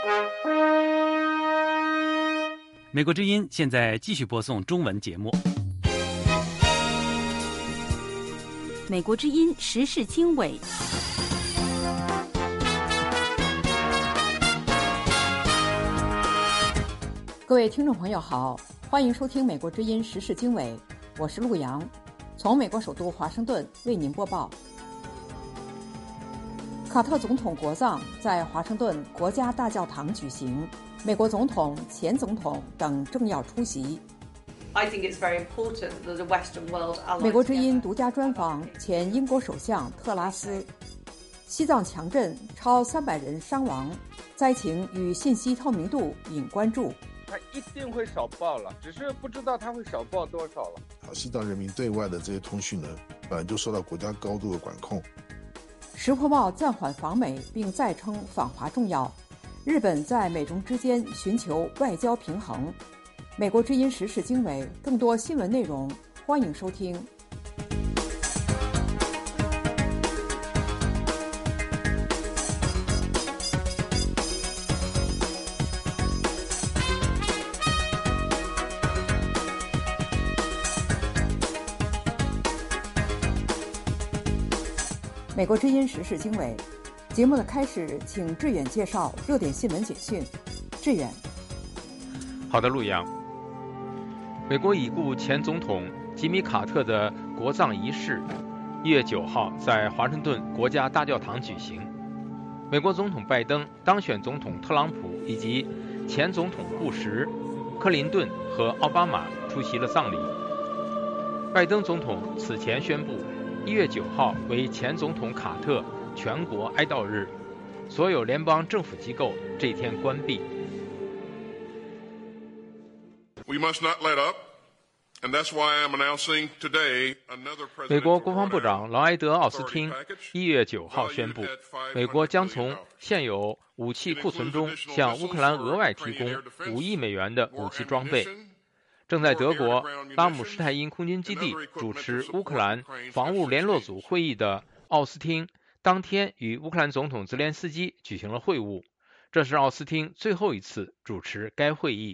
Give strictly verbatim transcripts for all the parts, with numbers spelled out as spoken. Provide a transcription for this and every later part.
美国之音现在继续播送中文节目。 美国之音时事经纬。 各位听众朋友好，欢迎收听美国之音时事经纬，我是陆洋，从美国首都华盛顿为您播报。卡特总统国葬在华盛顿国家大教堂举行，美国总统、前总统等政要出席。美国之音独家专访前英国首相特拉斯。西藏强震，超三百人伤亡，灾情与信息透明度引关注。 他一定会少报了，只是不知道他会少报多少了。 西藏人民对外的这些通讯呢，本来就受到国家高度的管控。 时报报暂缓访美，并再称访华重要。日本在美中之间寻求外交平衡。美国之音时事经纬，更多新闻内容，欢迎收听。美国之音时事经纬节目的开始，请志远介绍热点新闻简讯。志远。 好的，陆阳。美国已故前总统吉米·卡特的国葬仪式一月九号在华盛顿国家大教堂举行。美国总统拜登、当选总统特朗普以及前总统布什、克林顿和奥巴马出席了葬礼。拜登总统此前宣布，一月九号为前总统卡特全国哀悼日，所有联邦政府机构这一天关闭。美国国防部长劳埃德·奥斯汀一月九号宣布，美国将从现有武器库存中向乌克兰额外提供五亿美元的武器装备。正在德国拉姆施泰因空军基地主持乌克兰防务联络组会议的奥斯汀，当天与乌克兰总统泽连斯基举行了会晤，这是奥斯汀最后一次主持该会议。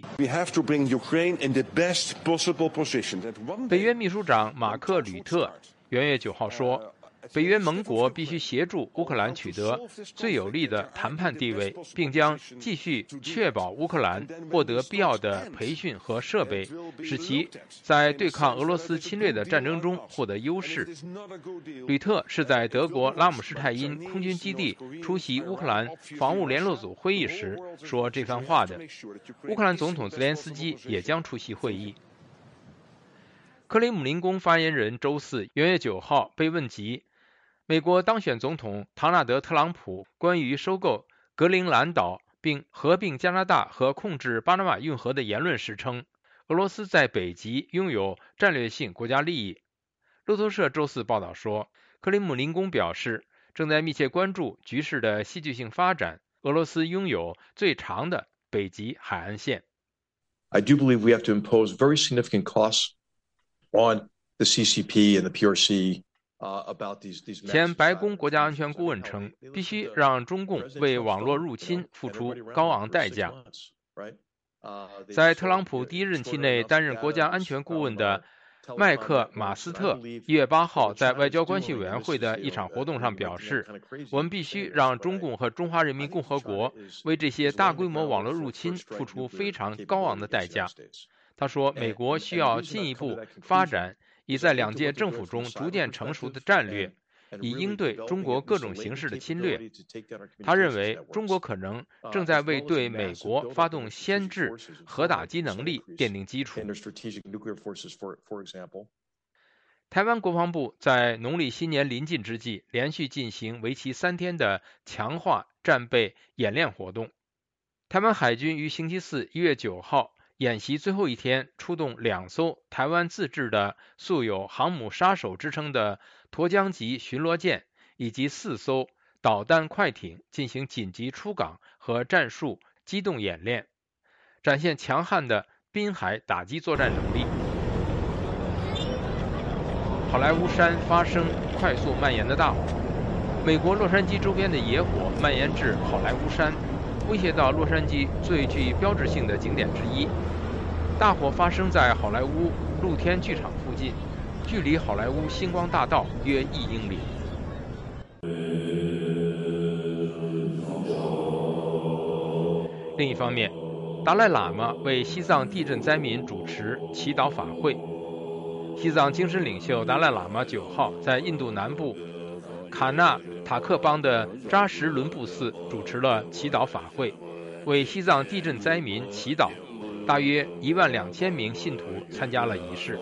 北约秘书长马克·吕特元月九号说，北约盟国必须协助乌克兰取得最有利的谈判地位，并将继续确保乌克兰获得必要的培训和设备，使其在对抗俄罗斯侵略的战争中获得优势。吕特是在德国拉姆施泰因空军基地出席乌克兰防务联络组会议时说这番话的。乌克兰总统泽连斯基也将出席会议。克里姆林宫发言人周四元月九号被问及美国当选总统唐纳德·特朗普关于收购格陵兰岛并合并加拿大和控制巴拿马运河的言论时称，俄罗斯在北极拥有战略性国家利益。路透社周四报道说，克里姆林宫表示正在密切关注局势的戏剧性发展。俄罗斯拥有最长的北极海岸线。 I do believe we have to impose very significant costs on the C C P and the P R C about these these 前白宫国家安全顾问称，必须让中共为网络入侵付出高昂代价。在特朗普第一任期内担任国家安全顾问的麦克马斯特一月八号在外交关系委员会的一场活动上表示，我们必须让中共和中华人民共和国为这些大规模网络入侵付出非常高昂的代价。他说，美国需要进一步发展已在两届政府中逐渐成熟的战略，以应对中国各种形式的侵略。他认为中国可能正在为对美国发动先制核打击能力奠定基础。台湾国防部在农历新年临近之际，连续进行为期三天的强化战备演练活动。台湾海军于星期四一月九号演习最后一天，出动两艘台湾自制的素有航母杀手之称的沱江级巡逻舰，以及四艘导弹快艇进行紧急出港和战术机动演练，展现强悍的滨海打击作战能力。好莱坞山发生快速蔓延的大火，美国洛杉矶周边的野火蔓延至好莱坞山。 威胁到洛杉矶最具标志性的景点之一。大火发生在好莱坞露天剧场附近，距离好莱坞星光大道约一英里。另一方面，达赖喇嘛为西藏地震灾民主持祈祷法会。西藏精神领袖达赖喇嘛九号在印度南部卡纳塔克邦的扎什伦布寺主持了祈祷法会，为西藏地震灾民祈祷。大约一万两千名信徒参加了仪式。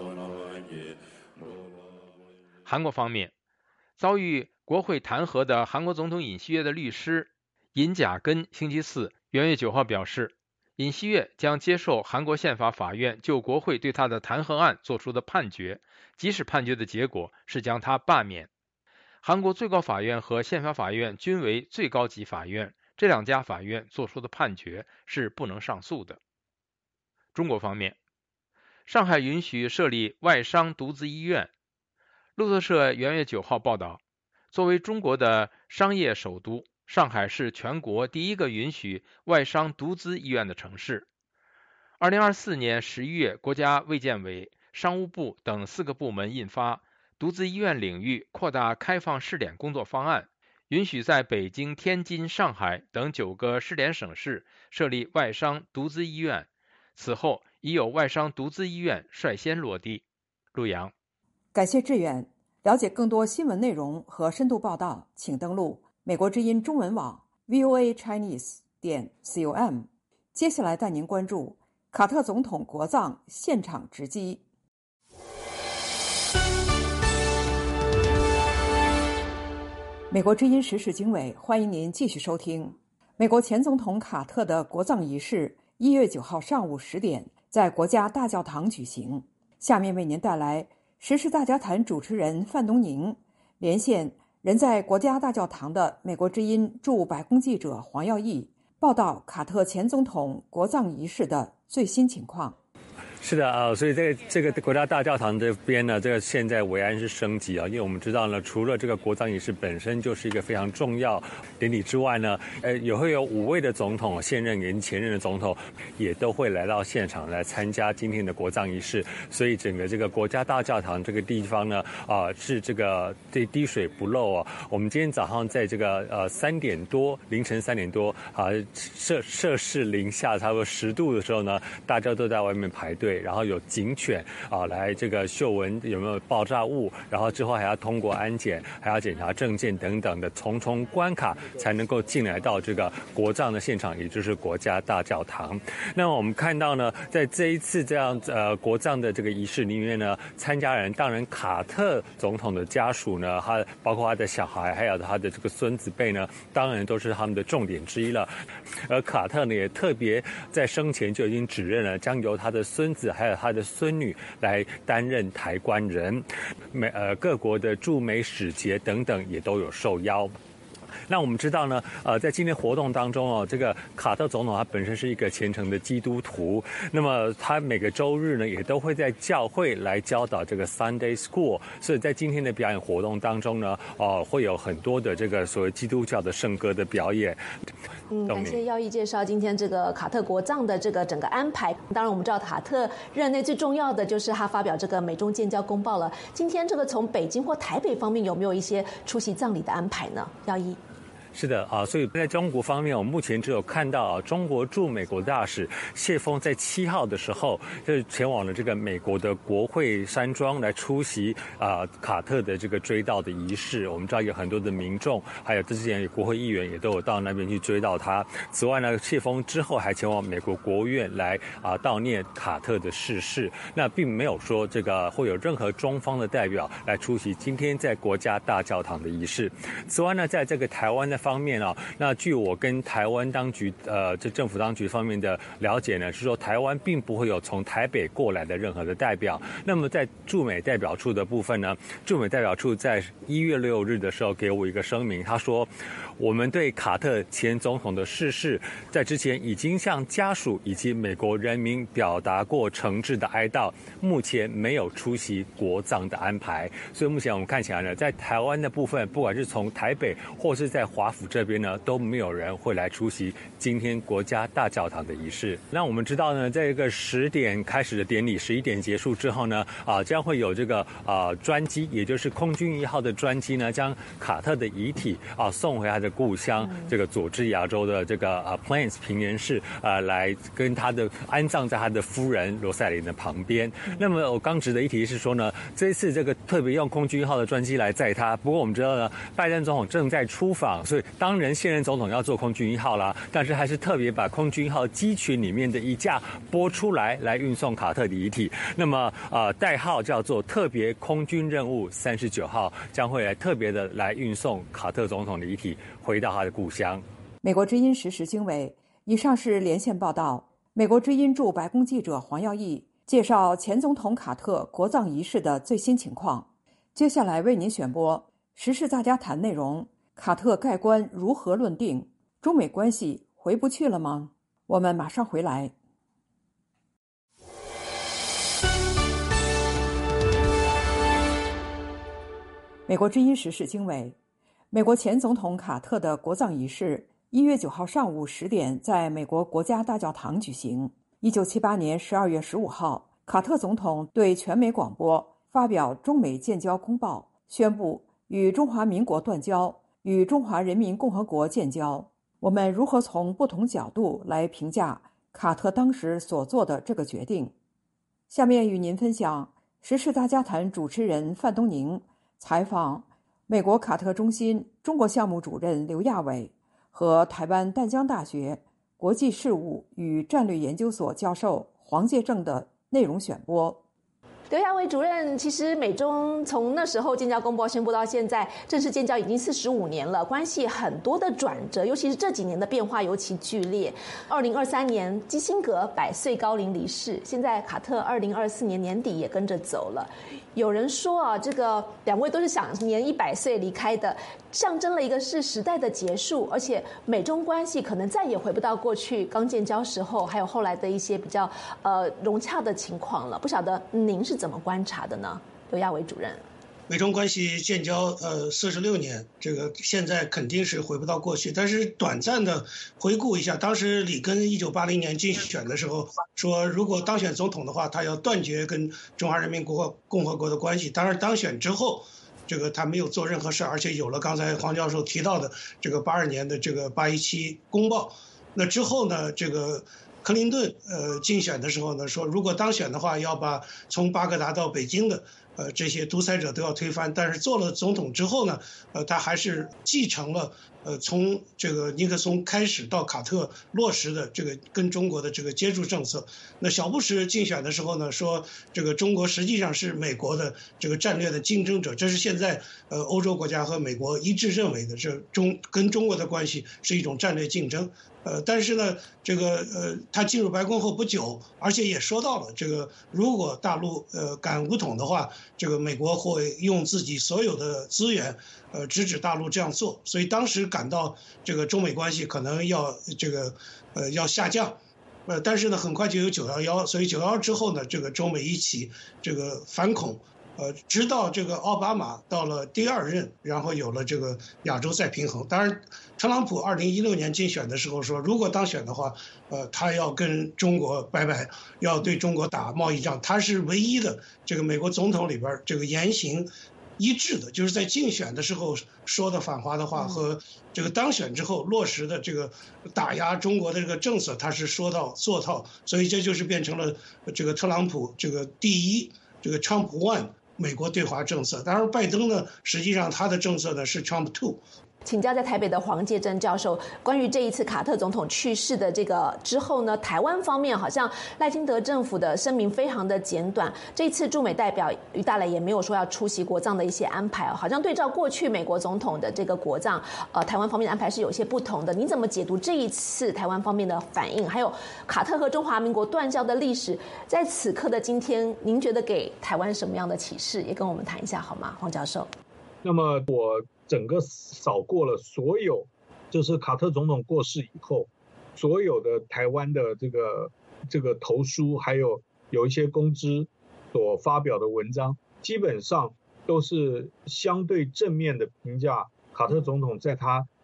韩国方面，遭遇国会弹劾的韩国总统尹锡悦的律师尹甲根星期四元月九号表示，尹锡悦将接受韩国宪法法院就国会对他的弹劾案作出的判决，即使判决的结果是将他罢免。韩国最高法院和宪法法院均为最高级法院，这两家法院作出的判决是不能上诉的。中国方面，上海允许设立外伤独资医院。路透社元月九号报道，作为中国的商业首都，上海是全国第一个允许外伤独资医院的城市。二零二四年十一月，国家卫健委、商务部等四个部门印发独资医院领域扩大开放试点工作方案，允许在北京、天津、上海等九个试点省市设立外伤独资医院。此后已有外伤独资医院率先落地。陆阳， 感谢志远。了解更多新闻内容和深度报道，请登录美国之音中文网 V O A Chinese 点 com。接下来带您关注卡特总统国葬现场直击。美国之音时事经纬，欢迎您继续收听。美国前总统卡特的国葬仪式一月九号上午十点在国家大教堂举行。下面为您带来时事大家谈主持人范东宁连线人在国家大教堂的美国之音驻白宫记者黄耀义，报道卡特前总统国葬仪式的最新情况。 是的啊，所以这个这个国家大教堂这边呢，这个现在维安是升级啊，因为我们知道呢，除了这个国葬仪式本身就是一个非常重要典礼之外呢，呃，也会有五位的总统，现任跟前任的总统也都会来到现场来参加今天的国葬仪式，所以整个这个国家大教堂这个地方呢，啊、呃，是这个这滴水不漏啊。我们今天早上在这个呃三点多，凌晨三点多啊，摄摄氏零下差不多十度的时候呢，大家都在外面排队。然后有警犬啊来这个嗅闻有没有爆炸物，然后之后还要通过安检，还要检查证件等等的重重关卡，才能够进来到这个国葬的现场，也就是国家大教堂。那么我们看到呢，在这一次这样呃国葬的这个仪式里面呢，参加人当然卡特总统的家属呢，他包括他的小孩，还有他的这个孙子辈呢，当然都是他们的重点之一了。而卡特呢，也特别在生前就已经指认了，将由他的孙子还有他的孙女来担任抬棺人，美呃各国的驻美使节等等也都有受邀。那我们知道呢，呃，在今天活动当中哦，这个卡特总统他本身是一个虔诚的基督徒，那么他每个周日呢，也都会在教会来教导这个 Sunday School， 所以在今天的表演活动当中呢，哦、呃，会有很多的这个所谓基督教的圣歌的表演。 嗯，感谢耀义介绍今天这个卡特国葬的这个整个安排。当然，我们知道卡特任内最重要的就是他发表这个美中建交公报了。今天这个从北京或台北方面有没有一些出席葬礼的安排呢？耀义。 是的啊，所以在中国方面，我们目前只有看到啊，中国驻美国大使谢锋在七号的时候，就是前往了这个美国的国会山庄来出席啊卡特的这个追悼的仪式。我们知道有很多的民众，还有之前有国会议员也都有到那边去追悼他。此外呢，谢锋之后还前往美国国务院来啊悼念卡特的逝世。那并没有说这个会有任何中方的代表来出席今天在国家大教堂的仪式。此外呢，在这个台湾的方面啊，那据我跟台湾当局呃这政府当局方面的了解呢，是说台湾并不会有从台北过来的任何的代表。那么在驻美代表处的部分呢，驻美代表处在一月六日的时候给我一个声明，他说我们对卡特前总统的逝世，在之前已经向家属以及美国人民表达过诚挚的哀悼，目前没有出席国葬的安排。所以目前我们看起来呢，在台湾的部分，不管是从台北或是在华府这边呢都没有人会来出席今天国家大教堂的仪式。那我们知道呢，在这个十点开始的典礼，十一点结束之后呢，啊，将会有这个啊专机，也就是空军一号的专机呢，将卡特的遗体啊送回他的故乡，嗯、这个佐治亚州的这个啊 Plains 平原市啊，来跟他的安葬在他的夫人罗赛琳的旁边。嗯、那么我刚值得一提是说呢，这一次这个特别用空军一号的专机来载他。不过我们知道呢，拜登总统正在出访，所以当然现任总统要坐空军一号啦，但是还是特别把空军一号机群里面的一架拨出来，来运送卡特的遗体。那么呃，代号叫做特别空军任务三十九号，将会来特别的来运送卡特总统的遗体回到他的故乡。 美国之音时事经纬，以上是连线报道。美国之音驻白宫记者黄耀义介绍前总统卡特国葬仪式的最新情况。接下来为您选播时事大家谈内容：卡特盖棺如何论定？中美关系回不去了吗？我们马上回来。美国之音时事经纬，美国前总统卡特的国葬仪式一月九号上午十点在美国国家大教堂举行。一九七八年十二月十五号，卡特总统对全美广播发表中美建交公报，宣布与中华民国断交，与中华人民共和国建交。我们如何从不同角度来评价卡特当时所做的这个决定？下面与您分享时事大家谈主持人范东宁采访美国卡特中心中国项目主任刘亚伟和台湾淡江大学国际事务与战略研究所教授黄介正的内容选播。 刘亚伟主任，其实美中从那时候建交公报宣布到现在正式建交已经四十五年了，关系很多的转折，尤其是这几年的变化尤其剧烈。二零二三年基辛格百岁高龄离世，现在卡特二零二四年年底也跟着走了。有人说啊，这个两位都是享年一百岁离开的，象征了一个是时代的结束，而且美中关系可能再也回不到过去刚建交时候，还有后来的一些比较呃融洽的情况了。不晓得您是怎么观察的呢？刘亚伟主任。 美中关系建交呃四十六年，这个现在肯定是回不到过去。但是短暂的回顾一下，当时里根一九八零年竞选的时候说，如果当选总统的话，他要断绝跟中华人民共和国的关系。当然当选之后，这个他没有做任何事，而且有了刚才黄教授提到的这个八二年的这个八一七公报。那之后呢，这个克林顿呃竞选的时候呢，说如果当选的话，要把从巴格达到北京的呃这些独裁者都要推翻。但是做了总统之后呢，呃他还是继承了呃从这个尼克松开始到卡特落实的这个跟中国的这个接触政策。那小布什竞选的时候呢，说这个中国实际上是美国的这个战略的竞争者，这是现在呃欧洲国家和美国一致认为的，这中跟中国的关系是一种战略竞争。呃，但是呢，这个呃，他进入白宫后不久，而且也说到了，这个如果大陆呃敢武统的话，这个美国会用自己所有的资源，呃，直指大陆这样做。所以当时感到这个中美关系可能要这个呃要下降，呃，但是呢，很快就有九幺幺，所以九幺幺之后呢，这个中美一起这个反恐。呃，直到这个奥巴马到了第二任，然后有了这个亚洲再平衡。当然，特朗普二零一六年竞选的时候说，如果当选的话，呃，他要跟中国拜拜，要对中国打贸易战。他是唯一的这个美国总统里边这个言行一致的，就是在竞选的时候说的反华的话和这个当选之后落实的这个打压中国的这个政策，他是说到做到。所以这就是变成了这个特朗普这个第一，这个 Trump one。美国对华政策，当然拜登呢，实际上他的政策呢是 Trump two。 请教在台北的黄介正教授，关于这一次卡特总统去世的这个之后呢，台湾方面好像赖清德政府的声明非常的简短，这一次驻美代表于大雷也没有说要出席国葬的一些安排，好像对照过去美国总统的这个国葬，呃，台湾方面的安排是有些不同的。你怎么解读这一次台湾方面的反应？还有卡特和中华民国断交的历史，在此刻的今天，您觉得给台湾什么样的启示？也跟我们谈一下好吗，黄教授？ 那么我整个扫过了所有，就是卡特总统过世以后，所有的台湾的这个这个投书，还有有一些公知所发表的文章，基本上都是相对正面的评价卡特总统在他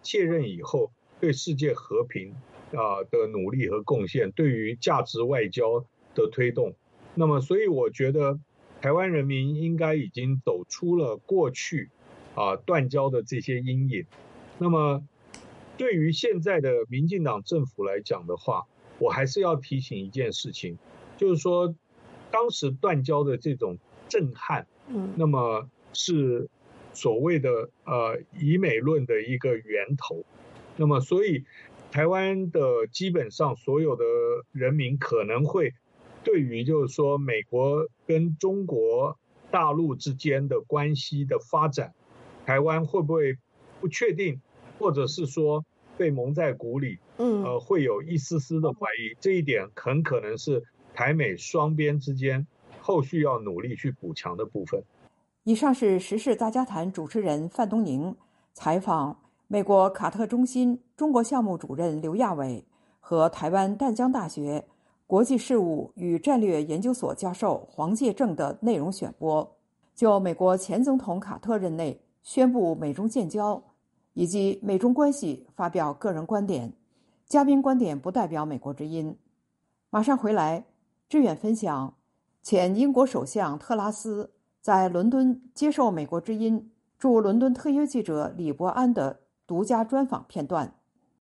卸任以后对世界和平啊的努力和贡献，对于价值外交的推动。那么，所以我觉得台湾人民应该已经走出了过去啊断交的这些阴影。那么，对于现在的民进党政府来讲的话，我还是要提醒一件事情，就是说，当时断交的这种震撼，嗯，那么是所谓的呃以美论的一个源头。那么，所以台湾的基本上所有的人民可能会对于就是说美国跟中国大陆之间的关系的发展，台湾会不会不确定，或者是说被蒙在鼓里，嗯，呃，会有一丝丝的怀疑。这一点很可能是台美双边之间后续要努力去补强的部分。 以上是时事大家谈主持人范东宁采访美国卡特中心中国项目主任刘亚伟和台湾淡江大学国际事务与战略研究所教授黄介正的内容选播，就美国前总统卡特任内宣布美中建交以及美中关系发表个人观点，嘉宾观点不代表美国之音。马上回来，志远分享前英国首相特拉斯在伦敦接受美国之音驻伦敦特约记者李伯安的独家专访片段。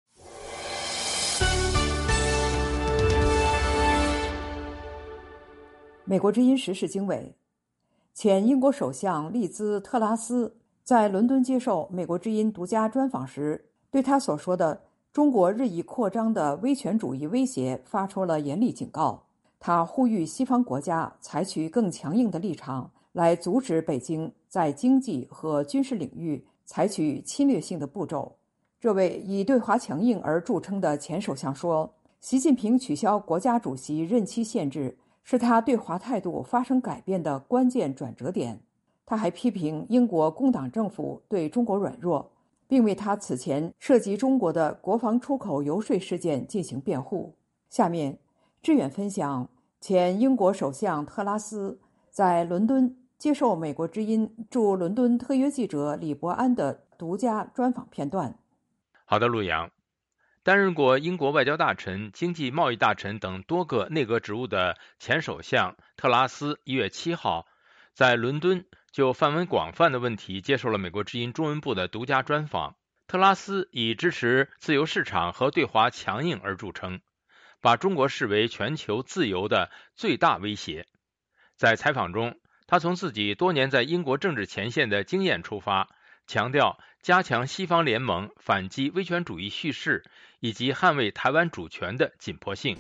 美国之音时事经纬，前英国首相利兹·特拉斯在伦敦接受美国之音独家专访时，对他所说的中国日益扩张的威权主义威胁发出了严厉警告。他呼吁西方国家采取更强硬的立场，来阻止北京在经济和军事领域采取侵略性的步骤。这位以对华强硬而著称的前首相说，习近平取消国家主席任期限制是他对华态度发生改变的关键转折点。他还批评英国工党政府对中国软弱，并为他此前涉及中国的国防出口游说事件进行辩护。下面，志远分享前英国首相特拉斯在伦敦接受美国之音驻伦敦特约记者李伯安的独家专访片段。 好的，陆阳。担任过英国外交大臣、经济贸易大臣等多个内阁职务的前首相特拉斯一月七号在伦敦就范围广泛的问题接受了美国之音中文部的独家专访。特拉斯以支持自由市场和对华强硬而著称，把中国视为全球自由的最大威胁。在采访中，他从自己多年在英国政治前线的经验出发，强调加强西方联盟反击威权主义叙事以及捍卫台湾主权的紧迫性。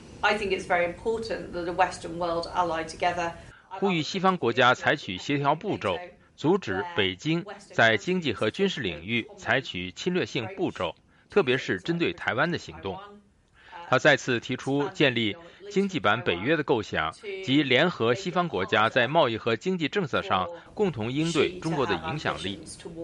呼吁西方国家采取协调步骤，阻止北京在经济和军事领域采取侵略性步骤，特别是针对台湾的行动。他再次提出建立经济版北约的构想，及联合西方国家在贸易和经济政策上共同应对中国的影响力。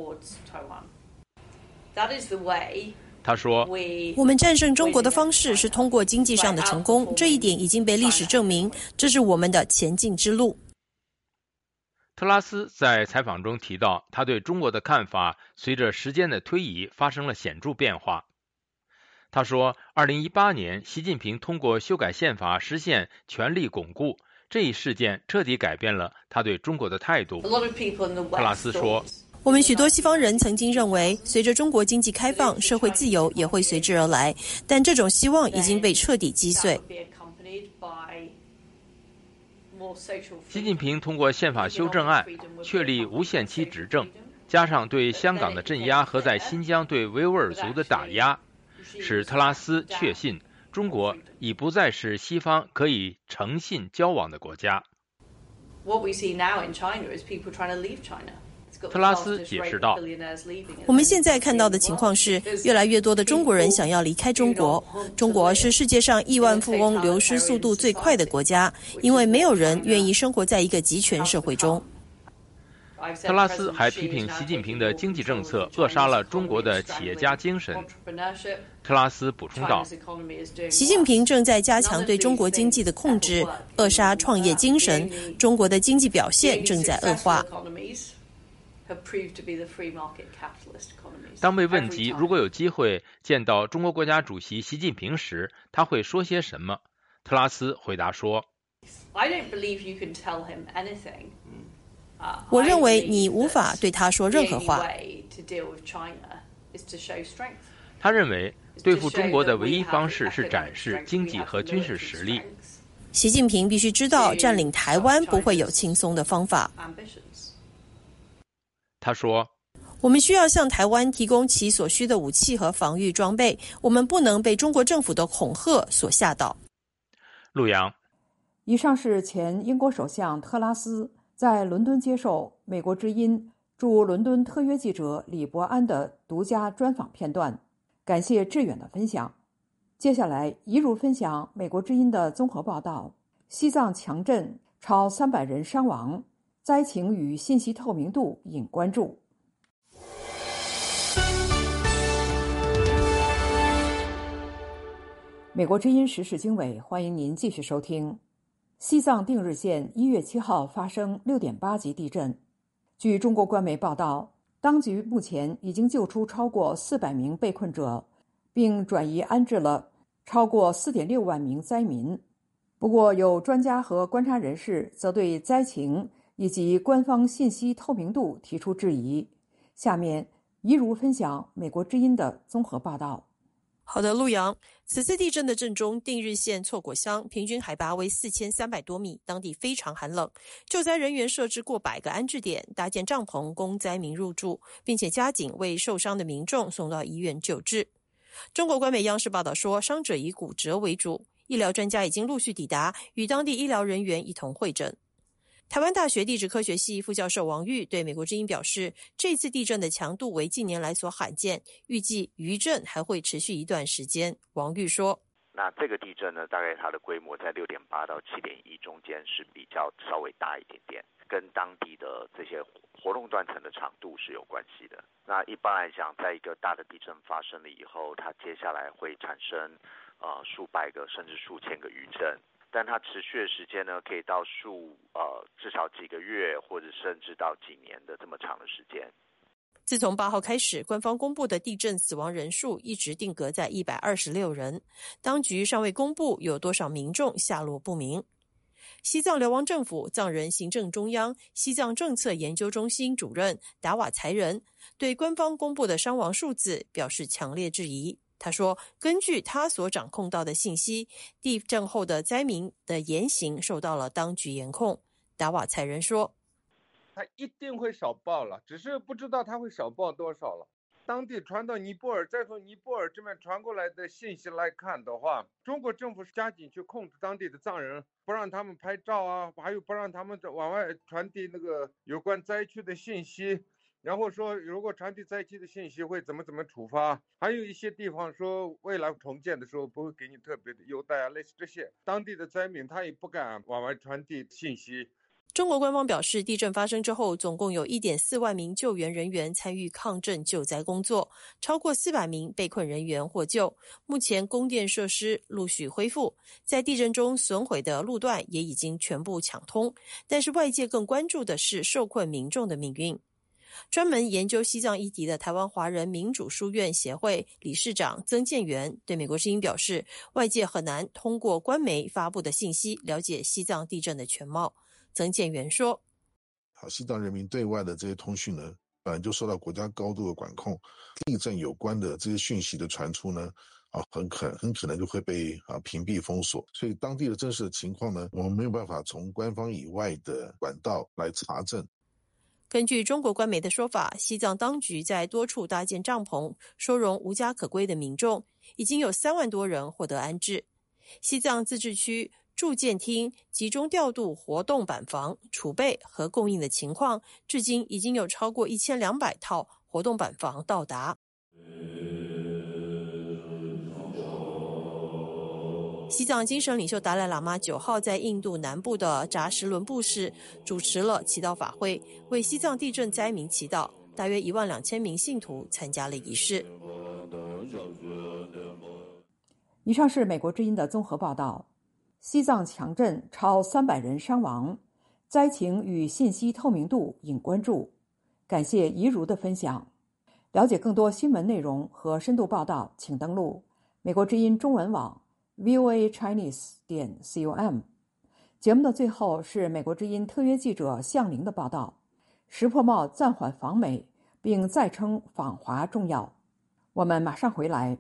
他说， 我们战胜中国的方式是通过经济上的成功，这一点已经被历史证明，这是我们的前进之路。 特拉斯在采访中提到，他对中国的看法随着时间的推移发生了显著变化。他说，二零一八年习近平通过修改宪法实现权力巩固，这一事件彻底改变了他对中国的态度。特拉斯说， 我们许多西方人曾经认为，随着中国经济开放，社会自由也会随之而来，但这种希望已经被彻底击碎。 习近平通过宪法修正案确立无限期执政，加上对香港的镇压和在新疆对维吾尔族的打压，使特拉斯确信中国已不再是西方可以诚信交往的国家。特拉斯解释道， 我们现在看到的情况是，越来越多的中国人想要离开中国。中国是世界上亿万富翁流失速度最快的国家，因为没有人愿意生活在一个集权社会中。 特拉斯还批评习近平的经济政策扼杀了中国的企业家精神。特拉斯补充道， 习近平正在加强对中国经济的控制，扼杀创业精神，中国的经济表现正在恶化。 当被问及如果有机会见到中国国家主席习近平时，他会说些什么？特拉斯回答说：“ 我认为你无法对他说任何话。” 他认为对付中国的唯一方式是展示经济和军事实力。 习近平必须知道，占领台湾不会有轻松的方法。 他说：“ 我们需要向台湾提供其所需的武器和防御装备，我们不能被中国政府的恐吓所吓倒。” 陆洋， 以上是前英国首相特拉斯在伦敦接受美国之音驻伦敦特约记者李伯安的独家专访片段。感谢志远的分享。接下来，一如分享美国之音的综合报道：西藏强震，超三百人伤亡，灾情与信息透明度引关注。美国之音时事经纬，欢迎您继续收听。西藏定日县一月七号发生六点八级地震。据中国官媒报道，当局目前已经救出超过四百名被困者，并转移安置了超过四点六万名灾民。不过，有专家和观察人士则对灾情以及官方信息透明度提出质疑。下面，一如分享美国之音的综合报道。 好的，陆洋，此次地震的震中，定日县错果乡平均海拔为四千三百多米，当地非常寒冷。救灾人员设置过百个安置点，搭建帐篷供灾民入住，并且加紧为受伤的民众送到医院救治。中国官媒央视报道说，伤者以骨折为主，医疗专家已经陆续抵达，与当地医疗人员一同会诊。台湾大学地质科学系副教授王玉对美国之音表示，这次地震的强度为近年来所罕见，预计余震还会持续一段时间。王玉说， 那这个地震呢，大概它的规模在六点八到七点一中间是比较稍微大一点点，跟当地的这些活动断层的长度是有关系的。那一般来讲，在一个大的地震发生了以后，它接下来会产生呃数百个甚至数千个余震。但它持续的时间呢，可以到数呃至少几个月，或者甚至到几年的这么长的时间。 自从八号开始，官方公布的地震死亡人数一直定格在一百二十六人，当局尚未公布有多少民众下落不明。西藏流亡政府藏人行政中央西藏政策研究中心主任达瓦才仁对官方公布的伤亡数字表示强烈质疑。他说，根据他所掌控到的信息，地震后的灾民的言行受到了当局严控。达瓦才仁说， 他一定会少报了，只是不知道他会少报多少了。当地传到尼泊尔，再从尼泊尔这边传过来的信息来看的话，中国政府加紧去控制当地的藏人，不让他们拍照啊，还有不让他们往外传递那个有关灾区的信息，然后说如果传递灾区的信息会怎么怎么处罚，还有一些地方说未来重建的时候不会给你特别的优待啊，类似这些，当地的灾民他也不敢往外传递信息。 中国官方表示，地震发生之后，总共有 一点四万名救援人员参与抗震救灾工作，超过四百名被困人员获救。目前供电设施陆续恢复，在地震中损毁的路段也已经全部抢通，但是外界更关注的是受困民众的命运。专门研究西藏议题的台湾华人民主书院协会理事长曾建元对美国之音表示，外界很难通过官媒发布的信息了解西藏地震的全貌。曾建元说， 好，西藏人民对外的这些通讯呢，本来就受到国家高度的管控，地震有关的这些讯息的传出呢，啊，很可很可能就会被啊屏蔽封锁，所以当地的真实的情况呢，我们没有办法从官方以外的管道来查证。 根据中国官媒的说法，西藏当局在多处搭建帐篷，收容无家可归的民众，已经有三万多人获得安置。西藏自治区驻建厅集中调度活动板房储备和供应的情况，至今已经有超过一千两百套活动板房到达。西藏精神领袖达赖喇嘛九号在印度南部的扎什伦布市主持了祈祷法会，为西藏地震灾民祈祷，大约一万两千名信徒参加了仪式。 以上是美国之音的综合报道。西藏强震，超三百人伤亡，灾情与信息透明度引关注。感感谢怡如的分享。了解更多新闻内容和深度报道，请登录美国之音中文网 v o a chinese 点 com。 节目的最后是美国之音特约记者向玲的报道：石破茂暂缓访美，并再称访华重要。我们马上回来。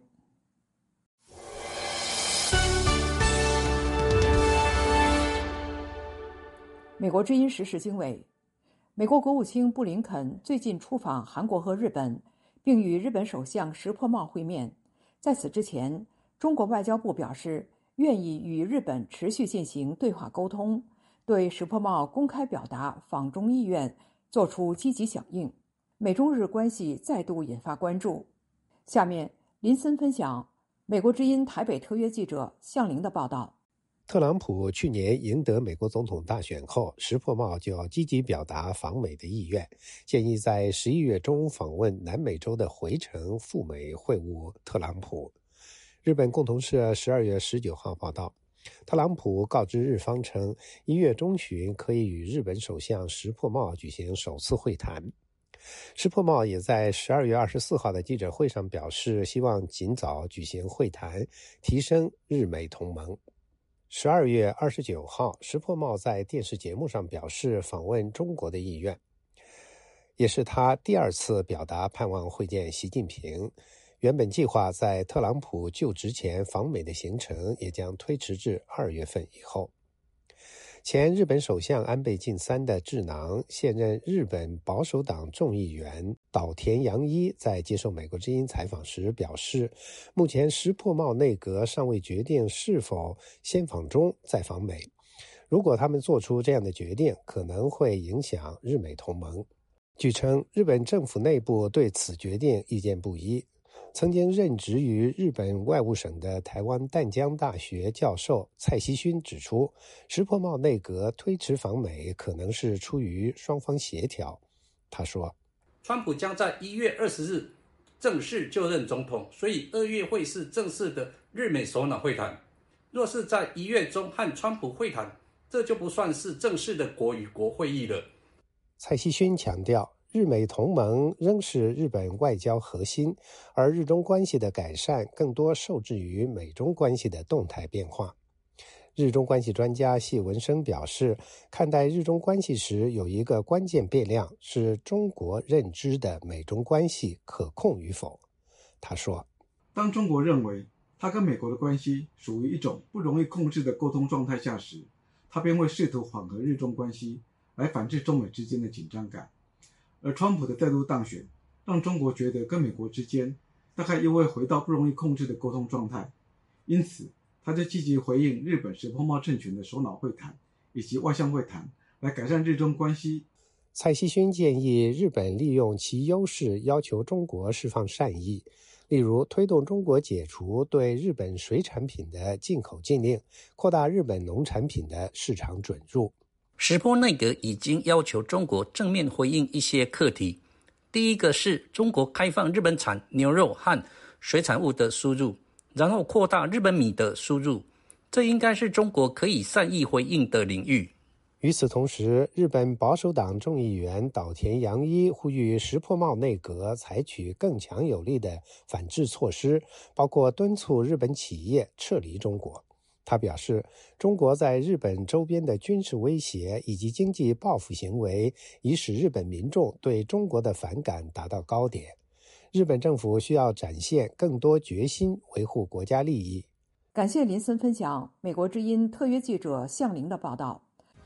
美国之音时事经纬，美国国务卿布林肯最近出访韩国和日本，并与日本首相石破茂会面。在此之前，中国外交部表示愿意与日本持续进行对话沟通，对石破茂公开表达访中意愿做出积极响应。美中日关系再度引发关注。下面林森分享美国之音台北特约记者向玲的报道。 特朗普去年赢得美国总统大选后，石破茂就要积极表达访美的意愿，建议在十一月中访问南美洲的回程赴美会晤特朗普。日本共同社十二月十九号报道，特朗普告知日方称，一月中旬可以与日本首相石破茂举行首次会谈。石破茂也在十二月二十四号的记者会上表示，希望尽早举行会谈，提升日美同盟。十二月二十九号，石破茂在电视节目上表示访问中国的意愿，也是他第二次表达盼望会见习近平。原本计划在特朗普就职前访美的行程也将推迟至二月份以后。前日本首相安倍晋三的智囊、现任日本保守党众议员岛田洋一在接受美国之音采访时表示，目前石破茂内阁尚未决定是否先访中再访美，如果他们做出这样的决定，可能会影响日美同盟。据称，日本政府内部对此决定意见不一。曾经任职于日本外务省的台湾淡江大学教授蔡锡勋指出，石破茂内阁推迟访美可能是出于双方协调。他说， 川普将在一月二十日正式就任总统，所以二月会是正式的日美首脑会谈。若是在一月中和川普会谈，这就不算是正式的国与国会议了。 蔡锡勋强调，日美同盟仍是日本外交核心，而日中关系的改善更多受制于美中关系的动态变化。日中关系专家谢文生表示，看待日中关系时有一个关键变量是中国认知的美中关系可控与否。他说， 当中国认为他跟美国的关系属于一种不容易控制的沟通状态下时，他便会试图缓和日中关系，来反制中美之间的紧张感。而川普的再度当选，让中国觉得跟美国之间大概又会回到不容易控制的沟通状态，因此他就积极回应日本石破茂政权的首脑会谈以及外相会谈，来改善日中关系。 蔡锡勋建议日本利用其优势要求中国释放善意，例如推动中国解除对日本水产品的进口禁令，扩大日本农产品的市场准入。 石破内阁已经要求中国正面回应一些课题，第一个是中国开放日本产牛肉和水产物的输入，然后扩大日本米的输入，这应该是中国可以善意回应的领域。 与此同时，日本保守党众议员岛田洋一呼吁石破茂内阁采取更强有力的反制措施，包括敦促日本企业撤离中国。他表示，中国在日本周边的军事威胁以及经济报复行为已使日本民众对中国的反感达到高点。日本政府需要展现更多决心维护国家利益。 感谢林森分享美国之音特约记者向玲的报道。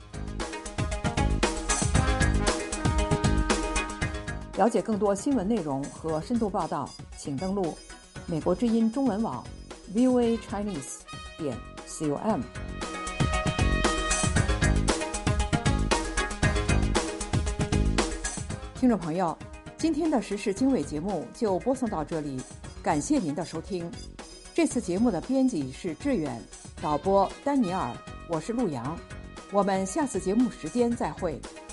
了解更多新闻内容和深度报道，请登录美国之音中文网 v o a chinese 点 com。听众朋友，今天的时事经纬节目就播送到这里，感谢您的收听。这次节目的编辑是志远，导播丹尼尔，我是陆阳。我们下次节目时间再会。